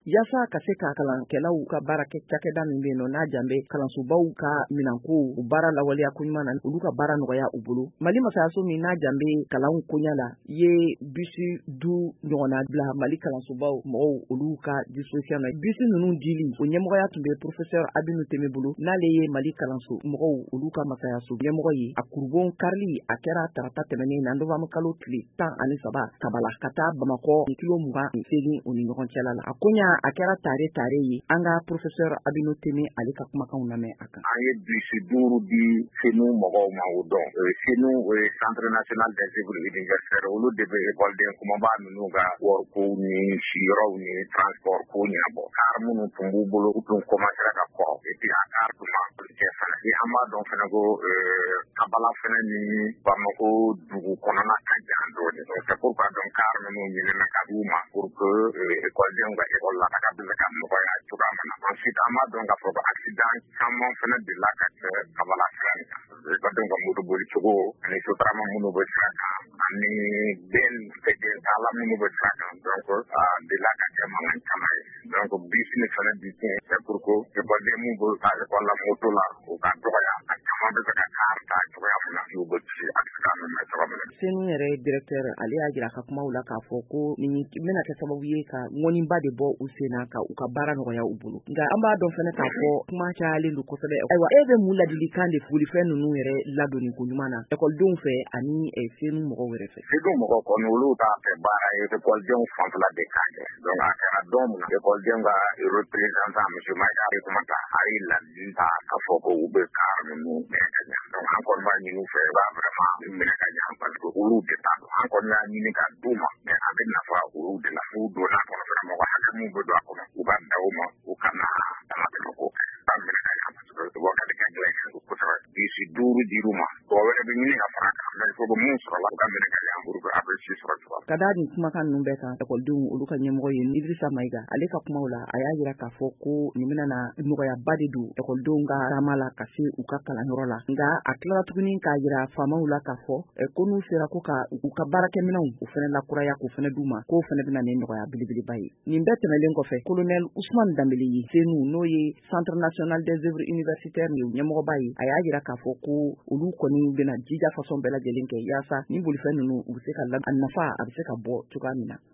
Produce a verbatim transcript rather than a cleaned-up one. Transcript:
Yasa ka se ka kalankɛlaw ka baara kɛ cakɛda min bɛ yen nɔ n'a janbe kalansobaw ka minanko u baara lawaleya ko ɲuman na olu ka baara nɔgɔya u bolo. Mali masayaso min n'a janbe kalanw koɲa la ye bisi du ɲɔgɔnna bila Mali kalansobaw mɔgɔw olu ka disposition na. Bisi ninnu dili o ɲɛmɔgɔya tun bɛ professeur Abinu Teme bolo n'ale ye Mali kalanso mɔgɔw olu ka masayaso ɲɛmɔgɔ ye. A kurubon karili a kɛra tarata tɛmɛnen na novembre kalo tile tan ani saba Kabala ka taa Bamakɔ kilo mugan ni seegin o ni ɲɔgɔn cɛla la. A koɲa a kɛra tare tare ye. An ka professeur Abinu Teme ale ka kumakanw lamɛn a kan. An ye bisi duuru di Senu mɔgɔw ma o dɔn. Senu o ye Centre national des œuvres universitaires olu de bɛ école kumaba ninnu ka wɔriko ni siyɔrɔw ni transport ko ɲɛnabɔ. Car minnu tun b'u bolo u tun commencera ka kɔrɔ et puis a car tuma cɛ fana. An b'a dɔn fana ko Kabala fana ni Bamako dugu kɔnɔna ka jan dɔɔnin. C'est pourquoi donc car minnu ɲinina ka d'u ma pour que écoledenw ka école la ka bɛ ka nɔgɔya cogoya min na. Ensuite an b'a dɔn k'a fɔ ko accident caman fana delila ka kɛ Kabala sira in kan. Écoledenw ka moto boli cogo ani sotarama minnu bɛ sira kan ani den den taala minnu bɛ sira kan. Donc a delila ka kɛ mankan caman ye. Donc bisi ni fana di tiɲɛ c'est pour que écoleden minnu bɛ taa école la moto la u ka dɔgɔya a caman bɛ se ka car ta cogoya min na n'u bɛ kisi accident min na cogoya min na. Senu yɛrɛ directeur ale y'a jira ka kumaw la k'a fɔ ko nin bɛna kɛ sababu ye ka ŋɔniba de bɔ u sen na ka u ka baara nɔgɔya u bolo. Nka an b'a dɔn fana k'a fɔ kuma cayalen don kosɛbɛ. Ayiwa e bɛ mun ladilikan de foli fɛn ninnu yɛrɛ ladonni ko ɲuman na écoledenw fɛ ani Senu mɔgɔw yɛrɛ fɛ. Senu mɔgɔw kɔni olu t'a fɛ baara ye écoledenw fanfɛla de ka kɛ. Donc a kɛra don min na écoledenw ka représentant monsieur Maïga Kumata a ye ladili ta k'a fɔ ko u bɛ car ninnu minɛ ka ɲɛ. Donc an kɔni b'a ɲini u fɛ u b'a vraiment minɛ ka ɲɛ parce que olu de t'a dɔn. An kɔni y'a ɲini ka d'u ma mais a bɛ nafa olu de la. N'u donna kɔnɔ fana mɔgɔ hakɛ min bɛ don a kɔnɔ u ka da u ma u kana damatɛmɛ ko kɛ. An minɛ ka ɲɛ parce que o ka di ka gɛlɛn kosɛbɛ. Bisi duuru dir'u ma. Tɔ wɛrɛ bɛ ɲini ka fara kan mais il faut que mun sɔrɔla u ka minɛ ka ɲɛ pour que a bɛ si sɔrɔ cogoya. Ka da nin kumakan ninnu bɛɛ kan écoledenw olu ka ɲɛmɔgɔ ye Idrissa Maïga ale ka kumaw la a y'a jira k'a fɔ ko nin bɛna na nɔgɔyaba de don écoledenw ka taama la ka se u ka kalanyɔrɔ la. Nka a tilala tuguni k'a jira faamaw la k'a fɔ ko n'u sera ko ka u ka baarakɛminɛnw u fana lakuraya k'u fana d'u ma k'o fana bɛna nin nɔgɔya belebeleba ye. Nin bɛɛ tɛmɛlen kɔfɛ colonel Ousmane Dambele ye Senu n'o ye Centre national des œuvres universitaires ye ɲɛmɔgɔba ye a y'a jira k'a fɔ ko olu kɔni bɛna jija façon bɛɛ lajɛlen kɛ yaasa ni bolifɛn ninnu u bɛ se ka a nafa a bɛ se ka bɔ cogoya min na.